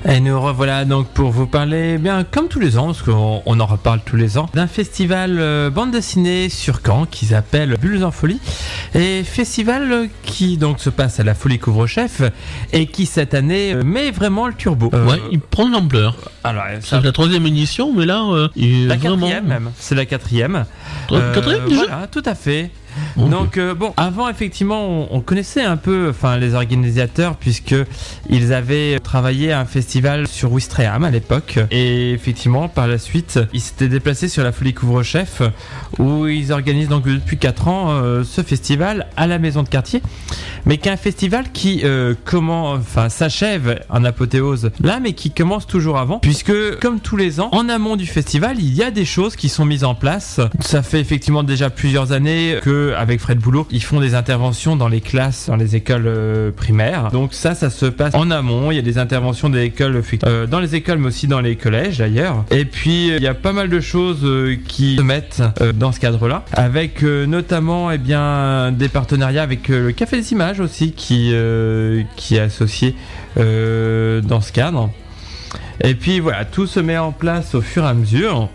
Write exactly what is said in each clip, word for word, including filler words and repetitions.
Et nous revoilà donc pour vous parler, bien comme tous les ans, parce qu'on on en reparle tous les ans, d'un festival euh, bande dessinée sur Caen qui s'appelle Bulles en Folie. Et festival qui donc se passe à la Folie Couvre-Chef et qui cette année euh, met vraiment le turbo. Euh, ouais, il prend de l'ampleur. Alors, ça... C'est la troisième édition, mais là, euh, il est la vraiment... quatrième même. C'est la quatrième. Euh, quatrième déjà. Voilà, tout à fait. Okay. Donc euh, bon, avant effectivement on, on connaissait un peu enfin les organisateurs puisque ils avaient travaillé à un festival sur Ouistreham à l'époque et effectivement par la suite ils s'étaient déplacés sur la Folie Couvre-Chef où ils organisent donc depuis quatre ans euh, ce festival à la maison de quartier, mais qu'un festival qui euh, comment enfin s'achève en apothéose là, mais qui commence toujours avant, puisque comme tous les ans en amont du festival il y a des choses qui sont mises en place. Ça fait effectivement déjà plusieurs années que avec Fred Boulot, ils font des interventions dans les classes, dans les écoles euh, primaires. Donc ça, ça se passe en amont. Il y a des interventions des écoles, euh, dans les écoles, mais aussi dans les collèges d'ailleurs. Et puis il y a pas mal de choses euh, qui se mettent euh, dans ce cadre-là, avec euh, notamment, eh bien, des partenariats avec euh, le Café des Images aussi, qui euh, qui est associé euh, dans ce cadre. Et puis voilà, tout se met en place au fur et à mesure.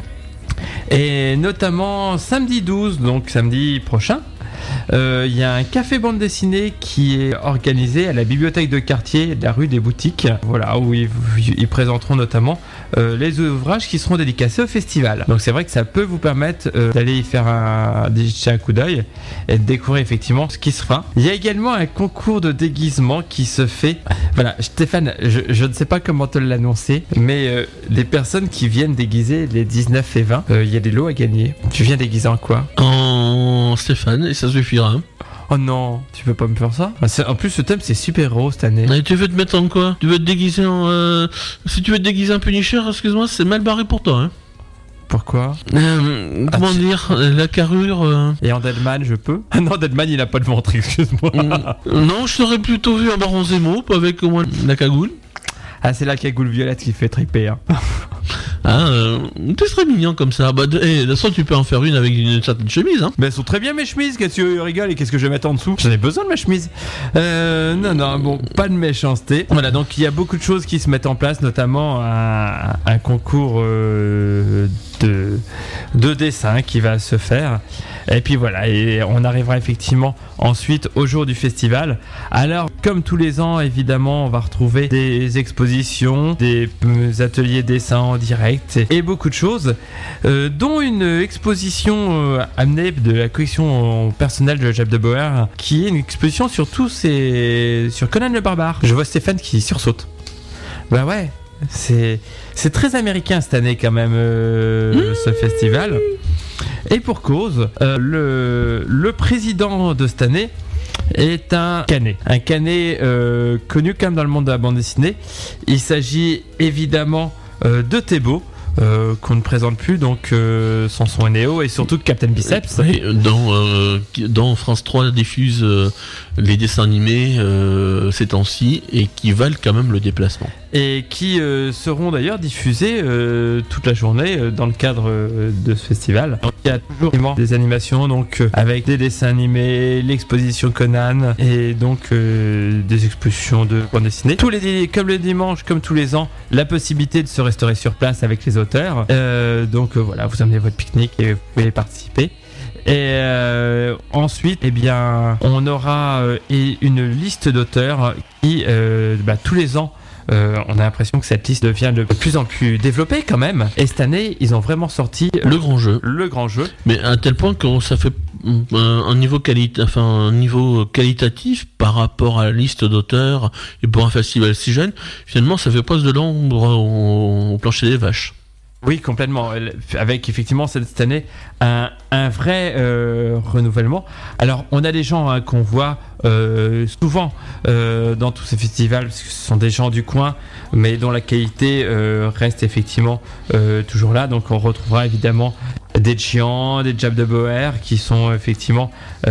Et notamment samedi douze, donc samedi prochain, il euh, y a un café bande dessinée qui est organisé à la bibliothèque de quartier de la rue des Boutiques, voilà, où ils, ils présenteront notamment euh, les ouvrages qui seront dédicacés au festival. Donc c'est vrai que ça peut vous permettre euh, d'aller y faire un, jeter un coup d'œil et de découvrir effectivement ce qui se fera. Il y a également un concours de déguisement qui se fait. Voilà, Stéphane, je, je ne sais pas comment te l'annoncer, mais euh, les personnes qui viennent déguiser les dix-neuf et vingt, il euh, y a des lots à gagner. Tu viens déguiser en quoi ? En Stéphane, et ça suffira. Oh non, tu peux pas me faire ça. En plus, ce thème c'est super-héros cette année. Mais tu veux te mettre en quoi ? Tu veux te déguiser en. Euh... Si tu veux te déguiser en Punisher, excuse-moi, c'est mal barré pour toi. Hein. Pourquoi ? euh, Comment ah, dire tu... La carrure. Euh... Et en Deadman, je peux ? Non, Deadman il a pas de ventre, excuse-moi. Non, je t'aurais plutôt vu en Baron Zemo, avec au moins la cagoule. Ah, c'est la cagoule violette qui fait triper. Hein. Ah, euh, tu serais mignon comme ça. Bah, de, hey, de toute façon, tu peux en faire une avec une certaine chemise. Hein. Mais elles sont très bien mes chemises. Qu'est-ce que tu rigoles et qu'est-ce que je vais mettre en dessous ? J'en ai besoin de ma chemise. Euh, non, non, bon, pas de méchanceté. Voilà, donc il y a beaucoup de choses qui se mettent en place, notamment un, un concours euh, de, de dessin qui va se faire. Et puis voilà, et on arrivera effectivement ensuite au jour du festival. Alors, comme tous les ans, évidemment, on va retrouver des expositions, des ateliers dessin en direct et beaucoup de choses, euh, dont une exposition euh, amenée de la collection personnelle de Jab de Boer, qui est une exposition sur tous ces... sur Conan le Barbare. Je vois Stéphane qui sursaute. Bah ouais, c'est, c'est très américain cette année quand même, euh, mmh. ce festival. Et pour cause, euh, le, le président de cette année est un canet. Un canet euh, connu quand même dans le monde de la bande dessinée. Il s'agit évidemment euh, de Thébault, euh, qu'on ne présente plus, donc euh, Samson et Néo, et surtout Captain Biceps. Oui, dans, euh, dans France trois diffuse euh, les dessins animés euh, ces temps-ci, et qui valent quand même le déplacement. Et qui euh, seront d'ailleurs diffusés euh, toute la journée euh, dans le cadre euh, de ce festival. Donc, il y a toujours des animations, donc euh, avec des dessins animés, l'exposition Conan et donc euh, des expositions de bande dessinée. Tous les comme le dimanche, comme tous les ans, la possibilité de se restaurer sur place avec les auteurs. Euh, donc euh, voilà, vous amenez votre pique-nique et vous pouvez y participer. Et euh, ensuite, eh bien, on aura euh, une liste d'auteurs qui, euh, bah, tous les ans, Euh, on a l'impression que cette liste devient de plus en plus développée quand même. Et cette année, ils ont vraiment sorti le grand jeu. Le grand jeu. Mais à tel point que ça fait un niveau, quali- enfin, un niveau qualitatif par rapport à la liste d'auteurs. Et pour un festival si jeune, finalement, ça fait presque de l'ombre au, au plancher des vaches. Oui, complètement. Avec effectivement cette, cette année un, un vrai euh, renouvellement. Alors, on a des gens hein, qu'on voit euh, souvent euh, dans tous ces festivals, parce que ce sont des gens du coin, mais dont la qualité euh, reste effectivement euh, toujours là. Donc, on retrouvera évidemment des Chian, des Jab de Boer, qui sont effectivement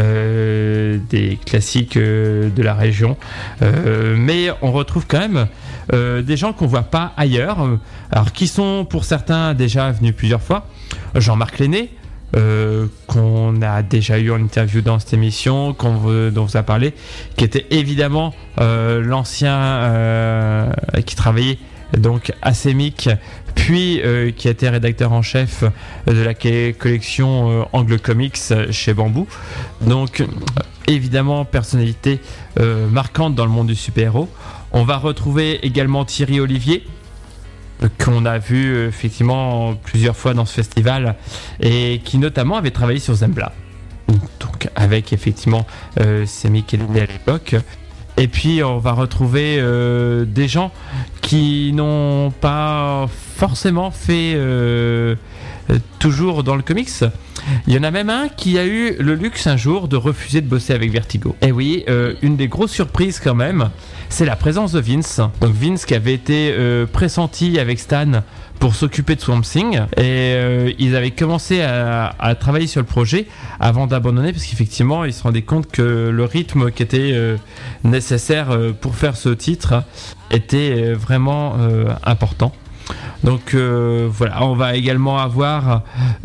euh, des classiques euh, de la région. Euh, mais on retrouve quand même euh, des gens qu'on voit pas ailleurs. Alors, qui sont pour certains déjà venus plusieurs fois. Jean-Marc Lenné, euh, qu'on a déjà eu en interview dans cette émission, qu'on veut, dont on vous a parlé, qui était évidemment euh, l'ancien euh, qui travaillait donc à Sémic, puis euh, qui a été rédacteur en chef de la collection euh, Angle Comics chez Bambou. Donc euh, évidemment personnalité euh, marquante dans le monde du super-héros. On va retrouver également Thierry Olivier, qu'on a vu euh, effectivement plusieurs fois dans ce festival et qui notamment avait travaillé sur Zembla, donc avec effectivement euh, Sémic et Lillet à l'époque. Et puis on va retrouver euh, des gens qui n'ont pas forcément fait euh, toujours dans le comics. Il y en a même un qui a eu le luxe un jour de refuser de bosser avec Vertigo. Et oui, euh, une des grosses surprises quand même, c'est la présence de Vince. Donc Vince qui avait été euh, pressenti avec Stan pour s'occuper de Swamp Thing, et euh, ils avaient commencé à, à travailler sur le projet avant d'abandonner, parce qu'effectivement ils se rendaient compte que le rythme qui était euh, nécessaire euh, pour faire ce titre était euh, vraiment euh, important. Donc euh, voilà, on va également avoir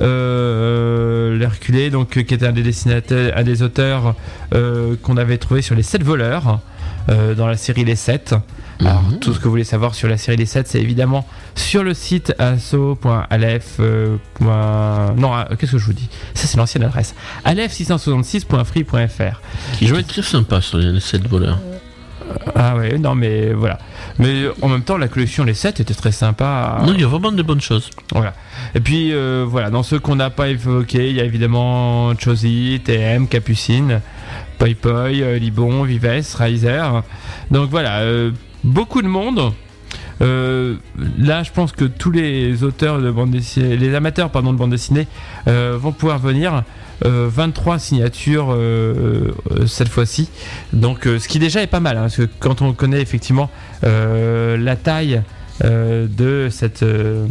euh, l'Herculé, donc qui était un des dessinateurs, un des auteurs euh, qu'on avait trouvé sur les sept voleurs euh, dans la série Les sept. Alors mmh. tout ce que vous voulez savoir sur la série Les sept, c'est évidemment sur le site asso point alef. Euh, non, euh, qu'est-ce que je vous dis ? Ça c'est l'ancienne adresse. alef six cent soixante-six point free point f r. Qui je est très sympa sur les sept voleurs. Ah ouais, non mais voilà. Mais en même temps, la collection Les sept était très sympa. Non, il y a vraiment de bonnes choses. Voilà. Et puis euh, voilà, dans ceux qu'on n'a pas évoqués, il y a évidemment Chosi, T M, Capucine, Poi Poi, euh, Libon, Vives, Riser. Donc voilà, euh, beaucoup de monde. Euh, là, je pense que tous les auteurs de bande dessinée, les amateurs pardon de bande dessinée, euh, vont pouvoir venir. Euh, vingt-trois signatures euh, euh, cette fois-ci, donc euh, ce qui déjà est pas mal, hein, parce que quand on connaît effectivement euh, la taille euh, de cette euh,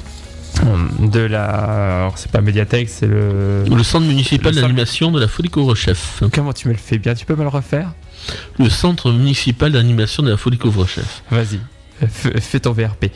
de la, alors c'est pas médiathèque, c'est le le centre municipal le d'animation centre... de la Folie Couvre-Chef. Comment tu me le fais bien, tu peux me le refaire? Le centre municipal d'animation de la Folie Couvre-Chef. Vas-y, F- fais ton V R P.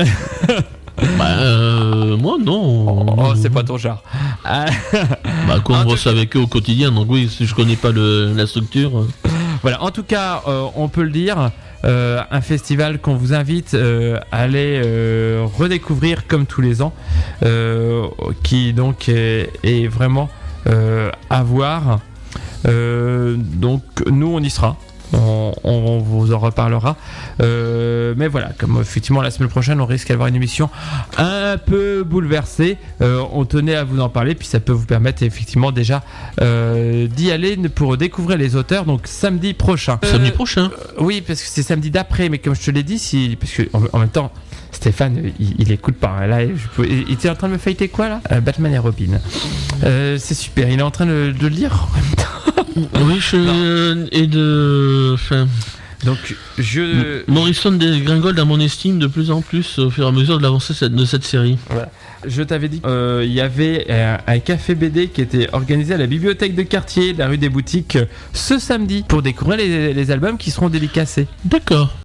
Bah euh, moi non. Oh, c'est pas ton genre. Bah qu'on bosse avec eux au quotidien, donc oui, si je connais pas le, la structure. Voilà, en tout cas, euh, on peut le dire, euh, un festival qu'on vous invite euh, à aller euh, redécouvrir comme tous les ans, euh, qui donc est, est vraiment euh, à voir. Euh, donc nous on y sera. On, on vous en reparlera, euh, mais voilà, comme effectivement la semaine prochaine on risque d'avoir une émission un peu bouleversée, euh, on tenait à vous en parler, puis ça peut vous permettre effectivement déjà euh, d'y aller pour découvrir les auteurs, donc samedi prochain. Samedi euh, prochain euh, Oui, parce que c'est samedi d'après, mais comme je te l'ai dit, si, parce que en, en même temps Stéphane, il, il écoute pas. Là, je peux, il était en train de me fighter quoi là euh, Batman et Robin. Euh, c'est super. Il est en train de, de le lire en même temps. Oui, je, et de. Enfin, donc, je. Morrison dégringole à mon estime de plus en plus au fur et à mesure de l'avancée de cette série. Voilà. Je t'avais dit qu'il euh, y avait un, un café B D qui était organisé à la bibliothèque de quartier de la rue des Boutiques ce samedi pour découvrir les, les albums qui seront dédicacés. D'accord.